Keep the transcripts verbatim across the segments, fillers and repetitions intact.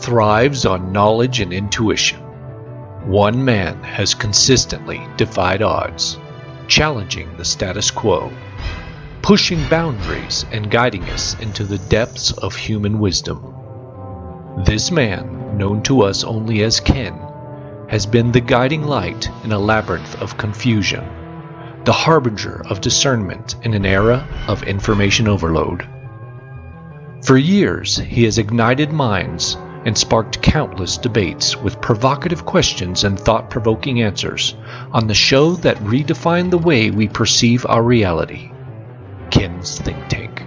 thrives on knowledge and intuition. One man has consistently defied odds, challenging the status quo, pushing boundaries and guiding us into the depths of human wisdom. This man, known to us only as Ken, has been the guiding light in a labyrinth of confusion, the harbinger of discernment in an era of information overload. For years, he has ignited minds and sparked countless debates with provocative questions and thought-provoking answers on the show that redefined the way we perceive our reality, Ken's Think Tank.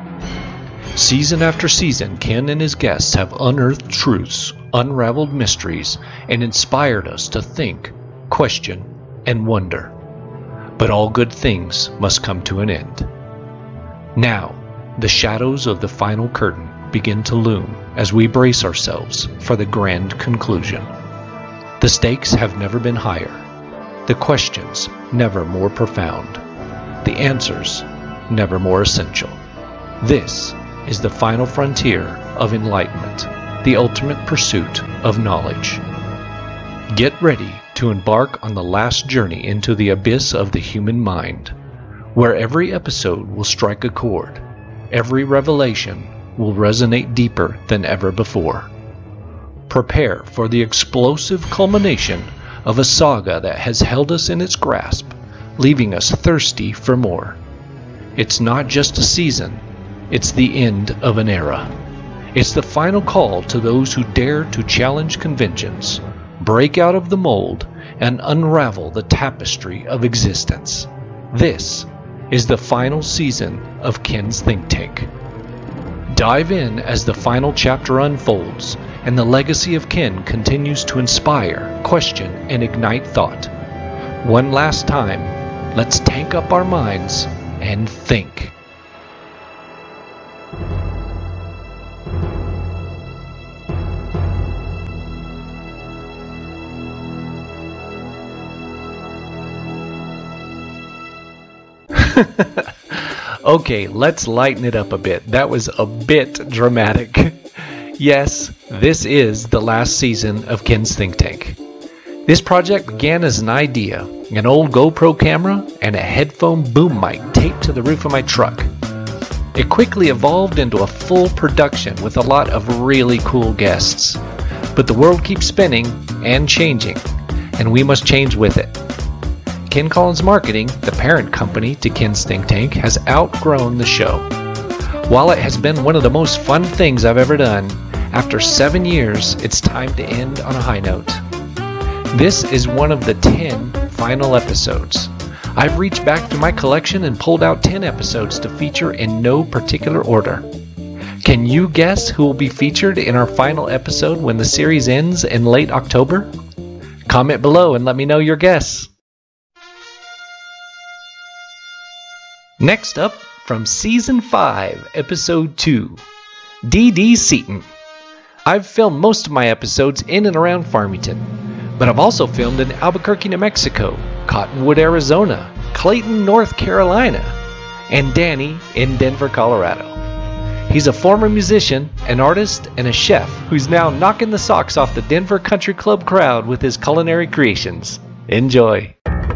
Season after season, Ken and his guests have unearthed truths, unraveled mysteries, and inspired us to think, question, and wonder. But all good things must come to an end. Now, the shadows of the final curtain begin to loom as we brace ourselves for the grand conclusion. The stakes have never been higher, the questions never more profound, the answers never more essential. This is the final frontier of enlightenment, the ultimate pursuit of knowledge. Get ready to embark on the last journey into the abyss of the human mind, where every episode will strike a chord, every revelation will resonate deeper than ever before. Prepare for the explosive culmination of a saga that has held us in its grasp, leaving us thirsty for more. It's not just a season, it's the end of an era. It's the final call to those who dare to challenge conventions, break out of the mold, and unravel the tapestry of existence. This is the final season of Ken's Think Tank. Dive in as the final chapter unfolds and the legacy of Ken continues to inspire, question, and ignite thought. One last time, let's tank up our minds and think. Okay, let's lighten it up a bit. That was a bit dramatic. Yes, this is the last season of Ken's Think Tank. This project began as an idea, an old GoPro camera, and a headphone boom mic taped to the roof of my truck. It quickly evolved into a full production with a lot of really cool guests. But the world keeps spinning and changing, and we must change with it. Ken Collins Marketing, the parent company to Ken's Think Tank, has outgrown the show. While it has been one of the most fun things I've ever done, after seven years, it's time to end on a high note. This is one of the ten final episodes. I've reached back through my collection and pulled out ten episodes to feature in no particular order. Can you guess who will be featured in our final episode when the series ends in late October? Comment below and let me know your guess. Next up, from Season five, Episode two, Dee Dee Seaton. I've filmed most of my episodes in and around Farmington, but I've also filmed in Albuquerque, New Mexico, Cottonwood, Arizona, Clayton, North Carolina, and Danny in Denver, Colorado. He's a former musician, an artist, and a chef who's now knocking the socks off the Denver Country Club crowd with his culinary creations. Enjoy!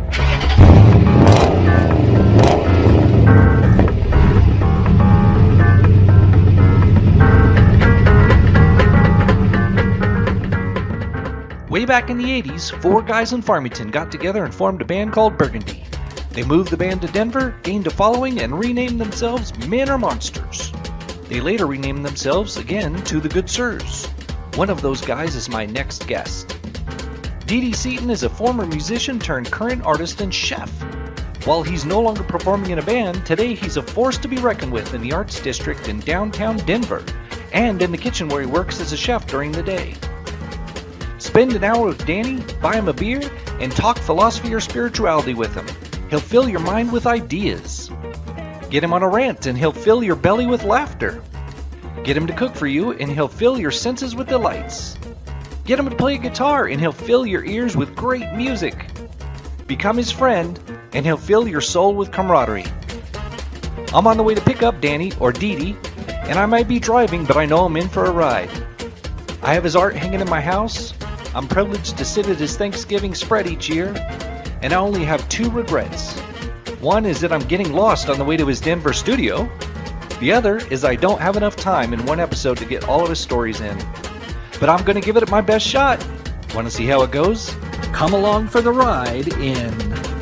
Way back in the eighties, four guys in Farmington got together and formed a band called Burgundy. They moved the band to Denver, gained a following, and renamed themselves Men Are Monsters. They later renamed themselves again to the Good Sirs. One of those guys is my next guest. Dee Dee Seaton is a former musician turned current artist and chef. While he's no longer performing in a band, today he's a force to be reckoned with in the Arts District in downtown Denver, and in the kitchen where he works as a chef during the day. Spend an hour with Danny, buy him a beer, and talk philosophy or spirituality with him. He'll fill your mind with ideas. Get him on a rant and he'll fill your belly with laughter. Get him to cook for you and he'll fill your senses with delights. Get him to play a guitar and he'll fill your ears with great music. Become his friend and he'll fill your soul with camaraderie. I'm on the way to pick up Danny or Dee Dee, and I might be driving, but I know I'm in for a ride. I have his art hanging in my house. I'm privileged to sit at his Thanksgiving spread each year, and I only have two regrets. One is that I'm getting lost on the way to his Denver studio. The other is I don't have enough time in one episode to get all of his stories in. But I'm going to give it my best shot. Want to see how it goes? Come along for the ride in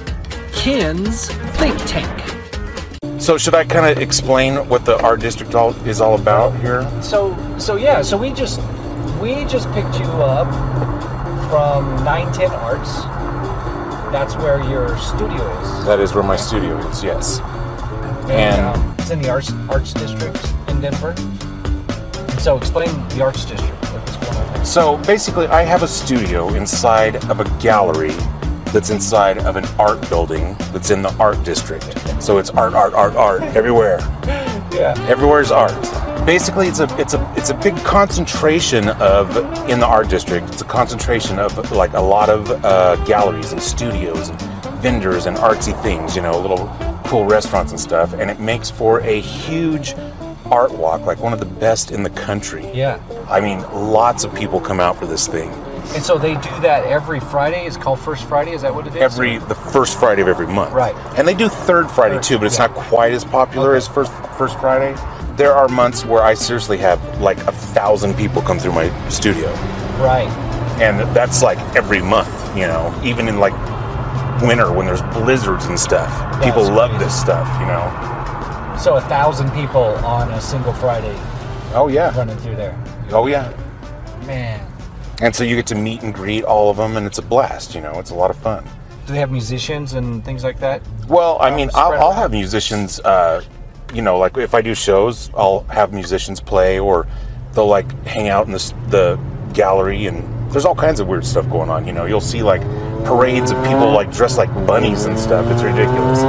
Ken's Think Tank. So should I kind of explain what the art district all, is all about here? So, so yeah, so we just we just picked you up from nine ten Arts. That's where your studio is. That is where my studio is, yes. And, And um, it's in the Arts Arts District in Denver. So explain the Arts District. What's going on there? so basically I have a studio inside of a gallery that's inside of an art building that's in the art district. So it's art, art, art, art everywhere. Yeah. Everywhere's art. Basically, it's a it's a it's a big concentration of in the art district. It's a concentration of like a lot of uh, galleries and studios and vendors and artsy things. You know, little cool restaurants and stuff. And it makes for a huge art walk, like one of the best in the country. Yeah. I mean, lots of people come out for this thing. And so they do that every Friday. It's called First Friday. Is that what it is? Every the first Friday of every month. Right. And they do third Friday Third, too, but it's yeah. not quite as popular Okay. as first first Friday. There are months where I seriously have like a thousand people come through my studio, Right. and that's like every month. You know, even in like winter when there's blizzards and stuff, people That's love crazy. this stuff. You know. So a thousand people on a single Friday Oh yeah. running through there. Oh yeah. Man. And so you get to meet and greet all of them, and it's a blast. You know, it's a lot of fun. Do they have musicians and things like that? Well, I mean, I'll, spread I'll out. have musicians, uh, you know, like if I do shows, I'll have musicians play, or they'll like hang out in the, the gallery, and there's all kinds of weird stuff going on. You know, you'll see like parades of people like dressed like bunnies and stuff. It's ridiculous.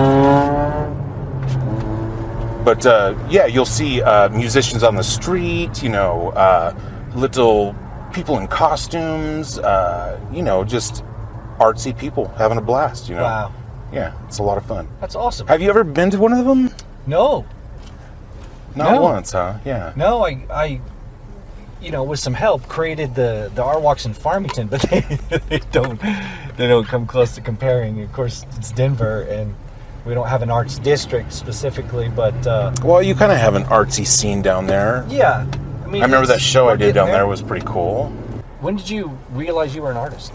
But uh, yeah, you'll see uh, musicians on the street, you know, uh, little people in costumes, uh, you know, just artsy people having a blast, you know. Wow. Yeah, it's a lot of fun. That's awesome. Have you ever been to one of them? No. Not No. once, huh? Yeah. No, I, I, you know, with some help, created the the Art Walks in Farmington, but they, they don't they don't come close to comparing. Of course, it's Denver, and we don't have an arts district specifically, but uh, Well, you kind of have an artsy scene down there. yeah. I mean, I remember that it's- show we're I did getting down there was pretty cool. When did you realize you were an artist?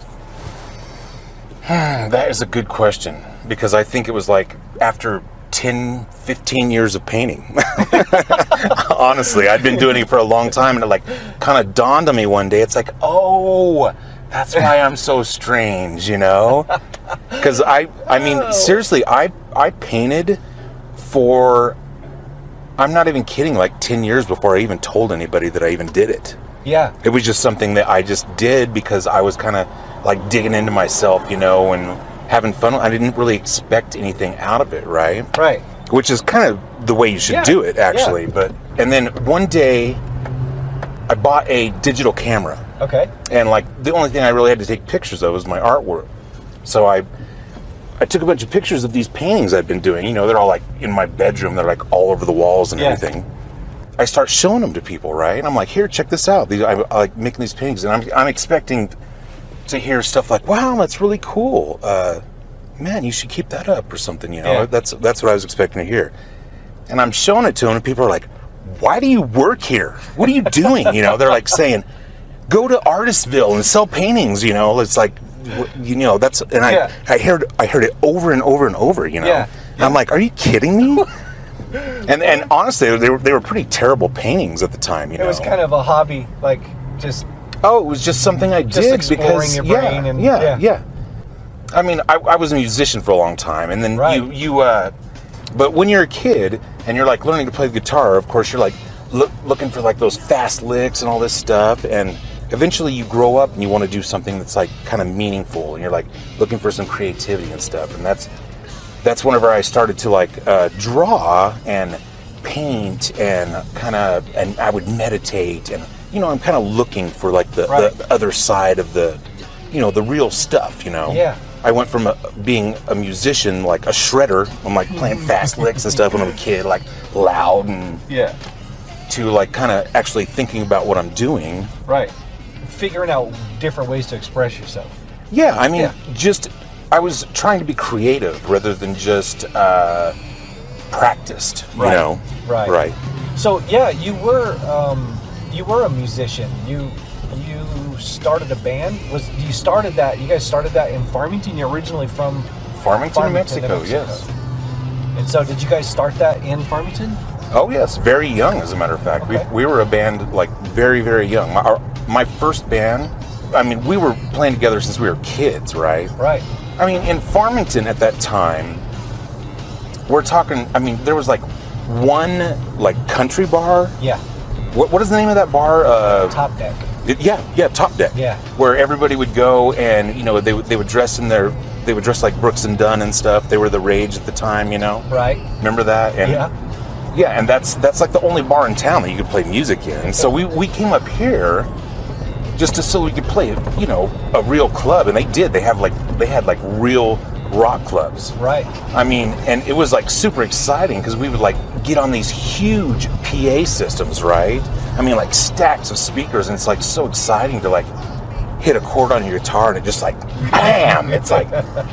That is a good question, because I think it was like after ten, fifteen years of painting. Honestly, I'd been doing it for a long time, and it like kind of dawned on me one day. It's like, oh, that's why I'm so strange, you know? Because I, I mean, seriously, I, I painted for, I'm not even kidding, like ten years before I even told anybody that I even did it. Yeah. It was just something that I just did because I was kind of like digging into myself, you know, and having fun. I didn't really expect anything out of it, right? Right. Which is kind of the way you should Yeah, do it, actually. yeah. But and then one day, I bought a digital camera, Okay. and like the only thing I really had to take pictures of was my artwork. So I, I took a bunch of pictures of these paintings I've been doing. You know, they're all like in my bedroom. They're like all over the walls and Yeah. everything. I start showing them to people, right? And I'm like, here, check this out. These, I, I like making these paintings, and I'm, I'm expecting to hear stuff like, wow, that's really cool. Uh, man, you should keep that up or something, you know? Yeah. That's that's what I was expecting to hear. And I'm showing it to them, and people are like, why do you work here? What are you doing? You know, they're like saying, go to Artistville and sell paintings, you know? It's like, wh- you know, that's, and I, Yeah. I heard I heard it over and over and over, you know? Yeah. And I'm like, are you kidding me? And and honestly, they were they were pretty terrible paintings at the time. You It know, was kind of a hobby, like just oh, it was just something I Just did exploring because your yeah, brain and- yeah, yeah. yeah, I mean, I, I was a musician for a long time, and then Right. you you. Uh, but when you're a kid and you're like learning to play the guitar, of course you're like look, looking for like those fast licks and all this stuff, and eventually you grow up and you want to do something that's like kind of meaningful, and you're like looking for some creativity and stuff, and that's that's whenever I started to like uh, draw and paint and kind of, and I would meditate, and you know, I'm kind of looking for like the, Right. the other side of the, you know, the real stuff, you know. Yeah. I went from a, being a musician, like a shredder, I'm like playing fast licks and stuff when I was a kid, like loud, and yeah, to like kind of actually thinking about what I'm doing. right. figuring out different ways to express yourself. Yeah, I mean, Yeah. just I was trying to be creative rather than just uh, practiced. You Right. know, Right. right. So yeah, you were um, you were a musician. You you started a band. Was you started that? You guys started that in Farmington. You're originally from Farmington, New Farmington, Mexico, New Mexico. yes. And so, did you guys start that in Farmington? Oh yes, very young, as a matter of fact. Okay. We we were a band like very very young. My, our, my first band. I mean, we were playing together since we were kids, right? Right. I mean, in Farmington at that time, we're talking. I mean, there was like one like country bar. Yeah. What what is the name of that bar? Uh, Top Deck. It- yeah, yeah, Top Deck. Yeah. Where everybody would go and, you know, they would they would dress in their they would dress like Brooks and Dunn and stuff. They were the rage at the time, you know. Right. Remember that? And Yeah. yeah, and that's that's like the only bar in town that you could play music in. And so we we came up here just to so we could play, you know, a real club, and they did. They have like they had like real rock clubs. Right. I mean, and it was like super exciting because we would like get on these huge P A systems, right? I mean, like stacks of speakers, and it's like so exciting to like hit a chord on your guitar and it just like bam! It's like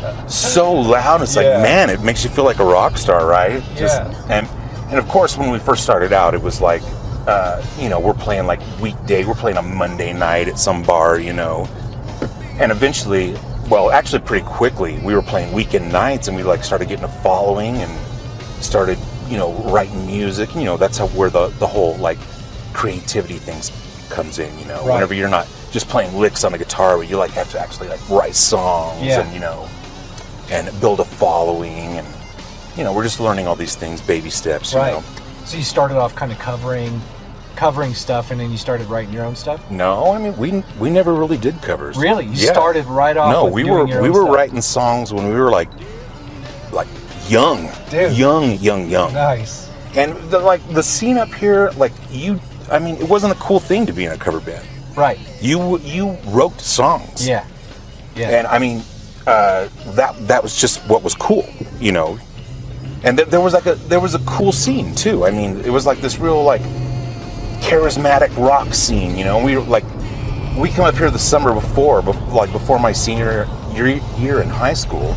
so loud. It's Yeah. like, man, it makes you feel like a rock star, right? Just, Yeah. And and of course, when we first started out, it was like, uh, you know, we're playing like weekday, we're playing a Monday night at some bar, you know, and eventually. Well, actually, pretty quickly, we were playing weekend nights, and we like started getting a following, and started, you know, writing music. You know, that's how where the the whole like creativity things comes in. You know, Right. whenever you're not just playing licks on the guitar, but you like have to actually like write songs, Yeah. and you know, and build a following, and you know, we're just learning all these things, baby steps. You Right. know. So you started off kind of covering, covering stuff, and then you started writing your own stuff. No, I mean we we never really did covers. Really, you Yeah. started right off. No, with we doing were your we own were stuff. writing songs when we were like like young, Dude. young, young, young. Nice. And the like the scene up here, like you, I mean, it wasn't a cool thing to be in a cover band. Right. You you wrote songs. Yeah. Yeah. And I mean, uh, that that was just what was cool, you know. And th- there was like a there was a cool scene too. I mean, it was like this real like charismatic rock scene, you know. We were like we come up here the summer before, bef- like before my senior year, year in high school,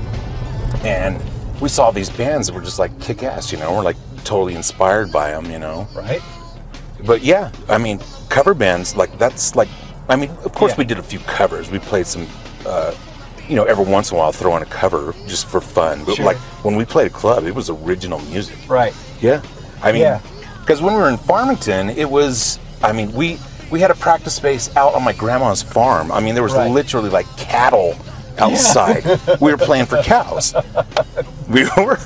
and we saw these bands that were just like kick ass, you know. We're like totally inspired by them, you know. right. But yeah, I mean, cover bands, like that's like, I mean, of course Yeah. we did a few covers. We played some, uh, you know, every once in a while throw in a cover just for fun. But Sure. like when we played a club, it was original music. Right. Yeah. I mean, Yeah. because when we were in Farmington, it was, I mean, we, we had a practice space out on my grandma's farm. I mean, there was Right. literally like cattle outside. We were playing for cows. We were.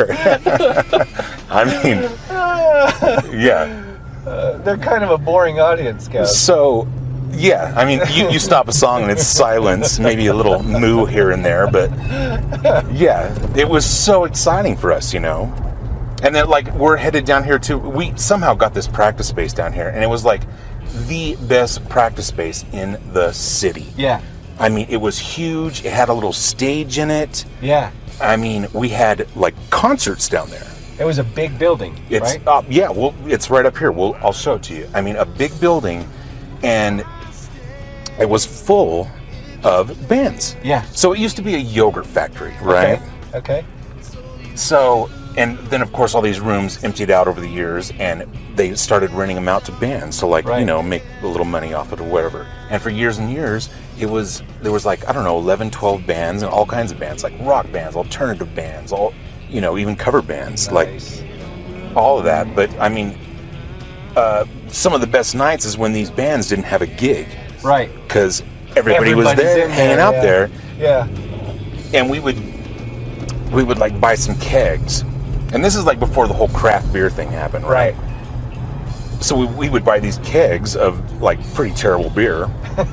I mean, yeah. They're kind of a boring audience, guys. So, yeah, I mean, you, you stop a song and it's silence, maybe a little moo here and there, but yeah, it was so exciting for us, you know. And then, like, we're headed down here too. We somehow got this practice space down here, and it was like the best practice space in the city. Yeah. I mean, it was huge. It had a little stage in it. Yeah. I mean, we had like concerts down there. It was a big building, It's right? uh, yeah, well, it's right up here. Well, I'll show it to you. I mean, a big building, and it was full of bands. Yeah. So it used to be a yogurt factory, right? Okay. Okay. So, and then of course all these rooms emptied out over the years, and they started renting them out to bands. So like, Right. you know, make a little money off it or whatever. And for years and years, it was there was like I don't know, eleven, twelve bands and all kinds of bands, like rock bands, alternative bands, all you know, even cover bands, like Nice. all of that. But I mean, uh, some of the best nights is when these bands didn't have a gig Right. because everybody was Everybody's there in hanging out yeah. there, Yeah. and we would we would like buy some kegs, and this is like before the whole craft beer thing happened, right? Right. So we, we would buy these kegs of like pretty terrible beer,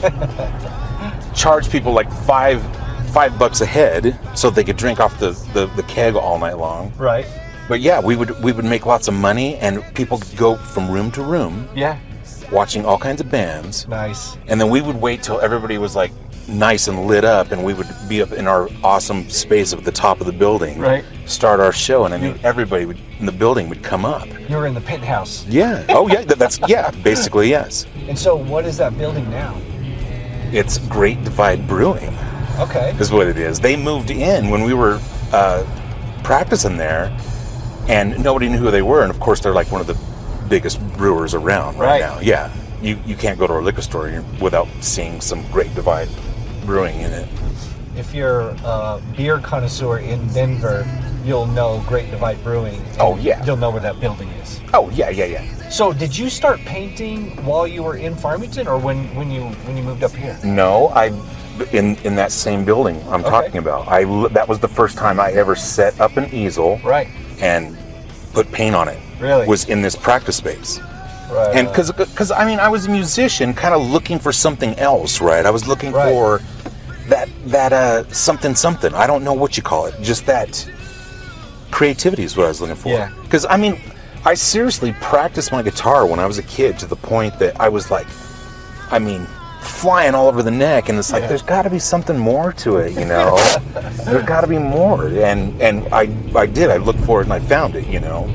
charge people like five five bucks a head so they could drink off the, the, the keg all night long. Right. But yeah, we would we would make lots of money, and people could go from room to room Yeah. watching all kinds of bands, Nice. and then we would wait till everybody was like nice and lit up, and we would be up in our awesome space at the top of the building, Right. start our show, and I mean everybody would, in the building would come up. You were in the penthouse. Yeah. Oh yeah. that- That's yeah. Basically yes. And so, what is that building now? It's Great Divide Brewing. Okay. Is what it is. They moved in when we were uh, practicing there, and nobody knew who they were. And of course, they're like one of the biggest brewers around right, right. now. Yeah, you you can't go to a liquor store without seeing some Great Divide Brewing in it. If you're a beer connoisseur in Denver, you'll know Great Divide Brewing. Oh yeah. You'll know where that building is. Oh yeah, yeah, yeah. So, did you start painting while you were in Farmington, or when, when you when you moved up here? No, I. In, in that same building I'm okay. talking about. I that was the first time I ever set up an easel, right, and put paint on it. Really, was in this practice space, right? And because because I mean I was a musician, kind of looking for something else, right? I was looking right. for that that uh something something. I don't know what you call it. Just that creativity is what I was looking for. Yeah. Because I mean, I seriously practiced my guitar when I was a kid to the point that I was like, I mean. flying all over the neck, and it's like, yeah. there's got to be something more to it, you know. There's got to be more, and and I I did. I looked for it and I found it, you know.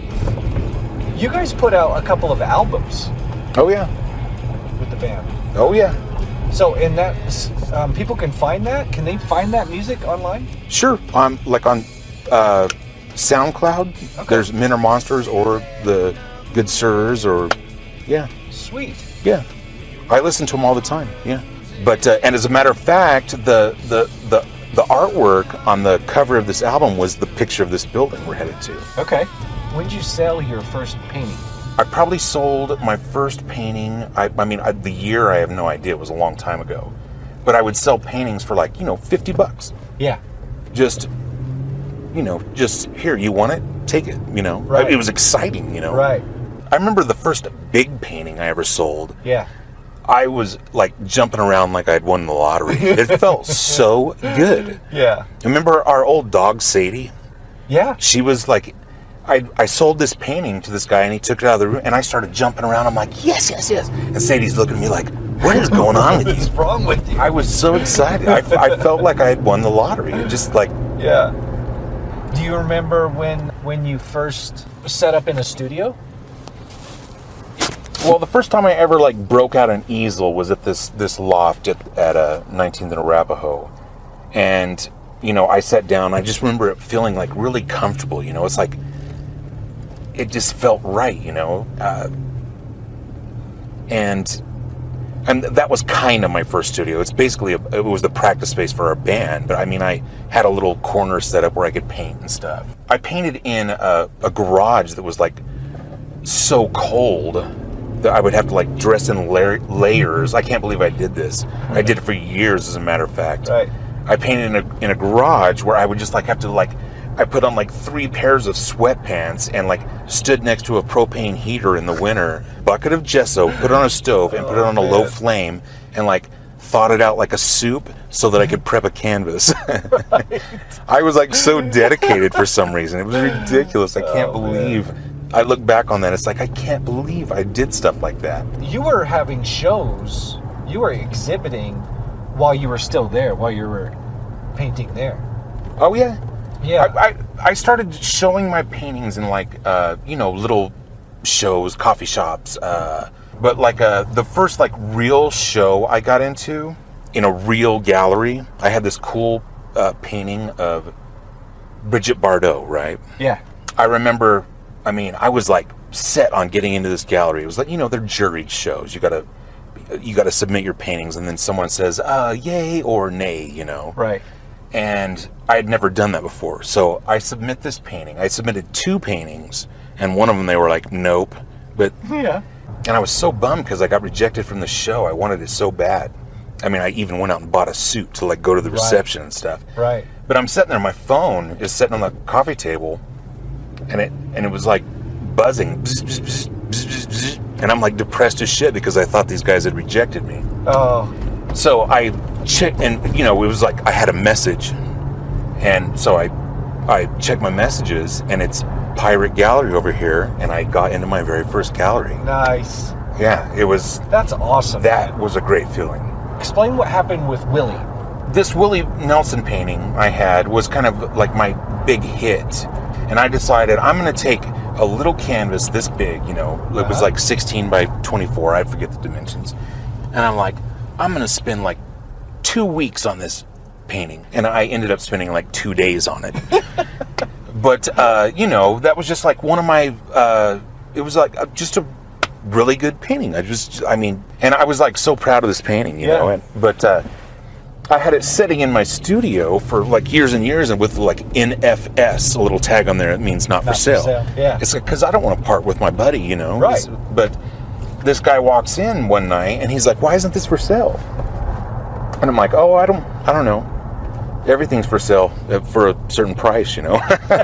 You guys put out a couple of albums. Oh yeah. With the band. Oh yeah. So in that, um, people can find that. Can they find that music online? Sure. Um, like on uh, SoundCloud. Okay. There's Men Are Monsters or the Good Sirs, or yeah. Sweet. Yeah. I listen to them all the time, yeah. But uh, and as a matter of fact, the, the the the artwork on the cover of this album was the picture of this building we're headed to. Okay. When did you sell your first painting? I probably sold my first painting. I, I mean, I, the year I have no idea. It was a long time ago. But I would sell paintings for like you know fifty bucks. Yeah. Just you know, just here. You want it? Take it. You know. Right. It was exciting. You know. Right. I remember the first big painting I ever sold. Yeah. I was like jumping around like I'd won the lottery. It felt so good. Yeah. Remember our old dog, Sadie? Yeah. She was like, I I sold this painting to this guy and he took it out of the room and I started jumping around. I'm like, yes, yes, yes. And Sadie's looking at me like, what is going on with you? What's wrong with you? I was so excited. I, I felt like I had won the lottery. It just like... Yeah. Do you remember when when you first set up in a studio? Well, the first time I ever like broke out an easel was at this this loft at, at uh, nineteenth and Arapahoe, and you know I sat down. I just remember it feeling like really comfortable. You know, it's like it just felt right. You know, uh, and and that was kind of my first studio. It's basically a, it was the practice space for our band. But I mean, I had a little corner set up where I could paint and stuff. I painted in a, a garage that was like so cold. I would have to like dress in la- layers. I can't believe I did this. I did it for years, as a matter of fact. Right. I painted in a in a garage where I would just like have to like, I put on like three pairs of sweatpants and like stood next to a propane heater in the winter, bucket of gesso, put it on a stove and put it on a oh, low flame and like thawed it out like a soup so that I could prep a canvas. Right. I was like so dedicated for some reason. It was ridiculous. I can't oh, believe. Man. I look back on that, it's like, I can't believe I did stuff like that. You were having shows, you were exhibiting while you were still there, while you were painting there. Oh, yeah. Yeah. I, I, I started showing my paintings in, like, uh, you know, little shows, coffee shops. Uh, but, like, uh, the first, like, real show I got into, in a real gallery, I had this cool uh, painting of Brigitte Bardot, right? Yeah. I remember... I mean, I was like set on getting into this gallery. It was like, you know, they're juried shows. You gotta, you gotta submit your paintings, and then someone says, uh, yay or nay, you know. Right. And I had never done that before, so I submit this painting. I submitted two paintings, and one of them they were like, nope. But yeah. And I was so bummed because I got rejected from the show. I wanted it so bad. I mean, I even went out and bought a suit to like go to the reception right. and stuff. Right. But I'm sitting there, my phone is sitting on the coffee table. And it and it was like buzzing, bzz, bzz, bzz, bzz, bzz, and I'm like depressed as shit because I thought these guys had rejected me. Oh. So I checked, and you know, it was like I had a message, and so I I checked my messages, and it's Pirate Gallery over here, and I got into my very first gallery. Nice. Yeah, it was. That's awesome. That man. was a great feeling. Explain what happened with Willie. This Willie Nelson painting I had was kind of like my big hit. And I decided I'm going to take a little canvas this big, you know, it uh-huh. was like sixteen by twenty-four, I forget the dimensions. And I'm like, I'm going to spend like two weeks on this painting, and I ended up spending like two days on it. But uh, you know, that was just like one of my. Uh, it was like uh, just a really good painting. I just, I mean, and I was like so proud of this painting, you Yeah. know. And, but uh, I had it sitting in my studio for like years and years, and with like N F S, a little tag on there. It means not, Not for sale. for sale, yeah. It's because I don't want to part with my buddy, you know. Right. It's- But this guy walks in one night, and he's like, "Why isn't this for sale?" And I'm like, "Oh, I don't, I don't know. Everything's for sale uh, for a certain price, you know."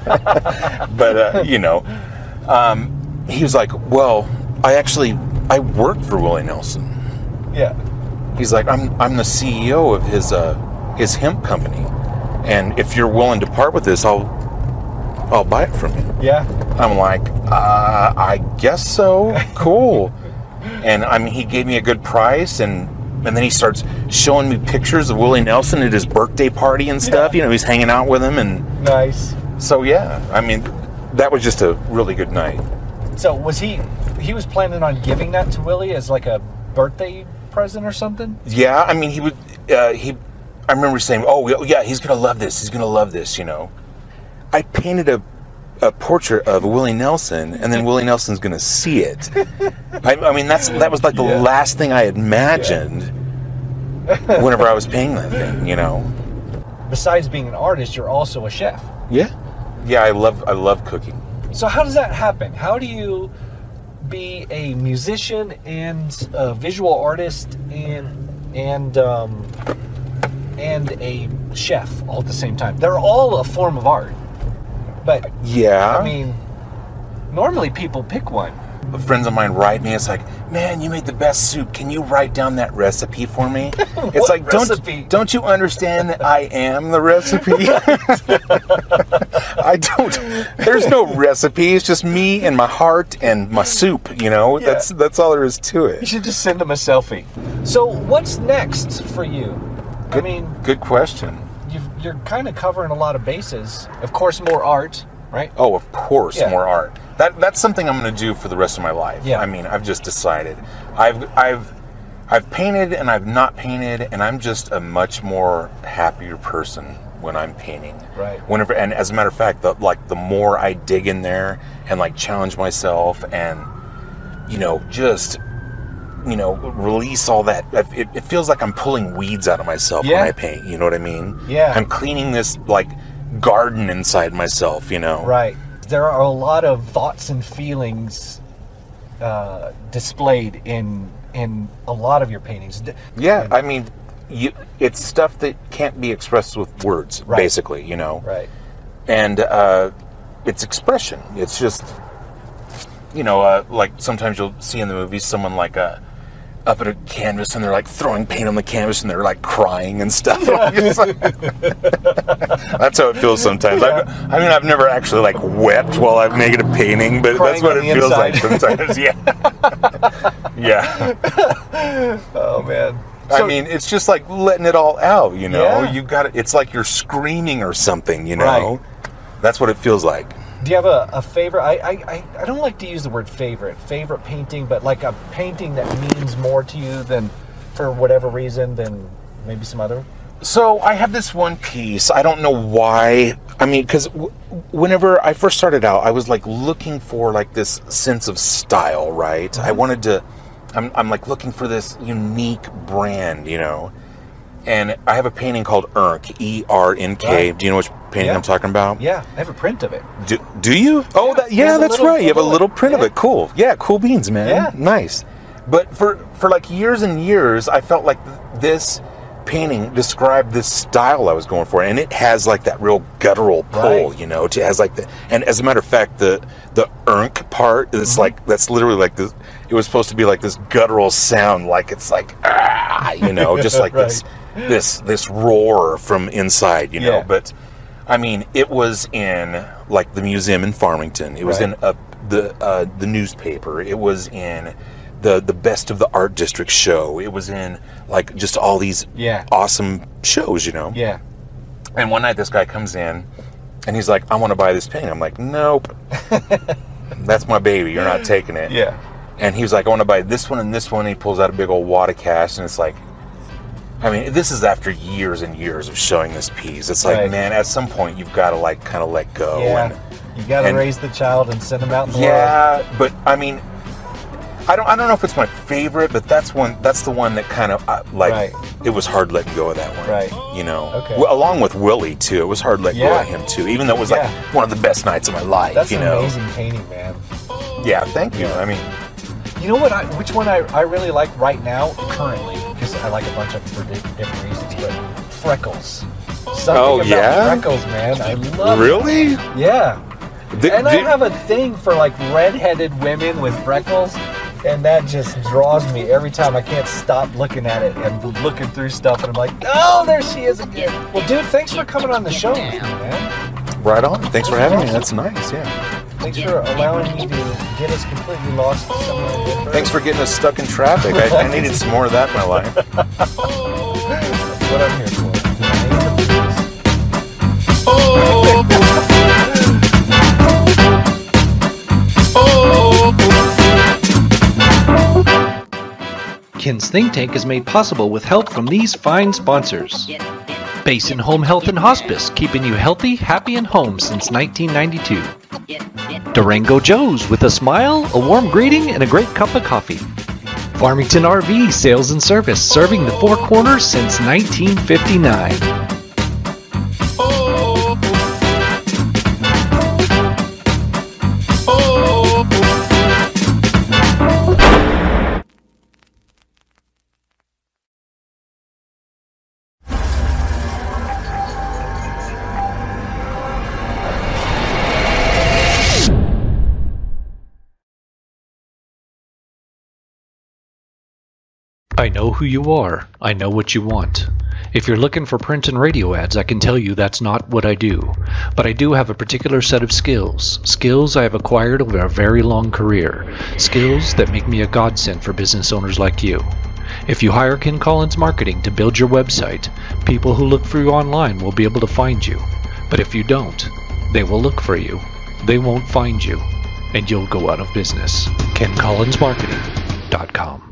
But uh, you know, um, he was like, "Well, I actually I worked for Willie Nelson." Yeah. He's like, "I'm I'm the C E O of his uh, his hemp company, and if you're willing to part with this, I'll I'll buy it from you." Yeah. I'm like, uh, I guess so. Cool. And I mean, he gave me a good price, and and then he starts showing me pictures of Willie Nelson at his birthday party and stuff. Yeah. You know, he's hanging out with him, and Nice. so yeah. I mean, that was just a really good night. So was he? He was planning on giving that to Willie as like a birthday present or something? Yeah, I mean, he would. Uh, he, I remember saying, "Oh, yeah, he's gonna love this. He's gonna love this." You know, I painted a, a portrait of Willie Nelson, and then Willie Nelson's gonna see it. I, I mean, that's that was like the Yeah. last thing I had imagined. Whenever I was painting that thing, you know. Besides being an artist, you're also a chef. Yeah. Yeah, I love I love cooking. So how does that happen? How do you be a musician and a visual artist and and um, and a chef all at the same time? They're all a form of art, but Yeah. I mean, normally people pick one. Friends of mine write me. It's like, "Man, you made the best soup. Can you write down that recipe for me?" It's What like, recipe? don't don't you understand that I am the recipe? I don't. There's no recipe. It's just me and my heart and my soup. You know, Yeah. that's that's all there is to You it. should just send them a selfie. So what's next for you? I Good, mean, good question. you've, you're kind of covering a lot of bases. Of course, more art, right? Oh, of course, Yeah. more art. That that's something I'm going to do for the rest of my life. Yeah. I mean, I've just decided. I've I've I've painted and I've not painted, and I'm just a much more happier person when I'm painting. Right. Whenever, and as a matter of fact, the, like the more I dig in there and like challenge myself, and you know, just you know, release all that. It, it feels like I'm pulling weeds out of myself Yeah. when I paint. You know what I mean? Yeah. I'm cleaning this like garden inside myself. You know. Right. There are a lot of thoughts and feelings uh, displayed in in a lot of your paintings. D- Yeah, I mean, you, it's stuff that can't be expressed with words, Right. basically, you know. Right. And uh, it's expression. It's just, you know, uh, like sometimes you'll see in the movies someone like uh, up at a canvas and they're like throwing paint on the canvas and they're like crying and stuff. It's like- that's how it feels sometimes. I've, I mean, I've never actually like wept while I'm making a painting, but Crying that's what on it the feels like inside. sometimes. Yeah. Yeah. Oh man. I So- mean, it's just like letting it all out, you know. Yeah. You got it. It's like you're screaming or something, you know. Right. That's what it feels like. do you have a, a favorite? I, I I I don't like to use the word favorite. Favorite painting, but like a painting that means more to you than, for whatever reason, than maybe some other. So I have this one piece. I don't know why. I mean, because w- whenever I first started out, I was like looking for like this sense of style, right? I wanted to. I'm, I'm like looking for this unique brand, you know. And I have a painting called Ernk, E R N K. Right. Do you know which painting Yeah. I'm talking about? Yeah, I have a print of it. Do, do you? Oh, Yeah, that, you yeah, have a that's little- right. You have a little- little print of yeah. it. Cool. Yeah, cool beans, man. Yeah. Nice. But for for like years and years, I felt like th- this painting described this style I was going for, and it has like that real guttural pull, Right. you know. It has like the, and as a matter of fact, the the Ernk part is Mm-hmm. like that's literally like this. It was supposed to be like this guttural sound, like it's like ah, you know, just like this this this roar from inside, you know. Yeah. But I mean, it was in like the museum in Farmington. It was Right. in a, the uh, the newspaper. It was in the the best of the art district show. It was in like just all these Yeah. awesome shows, you know. Yeah. And one night this guy comes in and he's like, "I want to buy this painting." I'm like, "Nope, that's my baby. You're not taking it." Yeah. And he was like, "I want to buy this one and this one." And he pulls out a big old wad of cash, and it's like, I mean, this is after years and years of showing this piece. It's like, Right. man, at some point you've got to like kind of let go. Yeah. And, You got to and- raise the child and send them out in the world. yeah, but I mean, I don't. I don't know if it's my favorite, but that's one. That's the one that kind of uh, like Right. it was hard letting go of that one. Right. You know. Okay. W- along with Willie too, it was hard letting go Yeah. of him too. Even though it was Yeah. like one of the best nights of my life. That's you an know. amazing painting, man. Yeah. Thank you. Yeah. I mean, You know what? I, which one I, I really like right now, currently, because I like a bunch of them for di- different reasons, but Freckles. Something Oh, about yeah? Freckles, man. I love it. really? Yeah. The- And I the- have a thing for like redheaded women with freckles, and that just draws me every time. I can't stop looking at it and looking through stuff, and I'm like, oh, there she is again. Well, dude, thanks for coming on the show with me, man. right on. Thanks for having me. That's nice. Yeah. Thanks for allowing me to get us completely lost somewhere in Denver. Thanks for getting us stuck in traffic. I, I needed some more of that in my life. That's what I'm here for. I hate the police. Ken's Think Tank is made possible with help from these fine sponsors. Basin Home Health and Hospice, keeping you healthy, happy, and home since nineteen ninety-two. Durango Joe's, with a smile, a warm greeting, and a great cup of coffee. Farmington R V Sales and Service, serving the Four Corners since nineteen fifty-nine. I know who you are. I know what you want. If you're looking for print and radio ads, I can tell you that's not what I do. But I do have a particular set of skills. Skills I have acquired over a very long career. Skills that make me a godsend for business owners like you. If you hire Ken Collins Marketing to build your website, people who look for you online will be able to find you. But if you don't, they will look for you. They won't find you. And you'll go out of business. Ken Collins Marketing dot com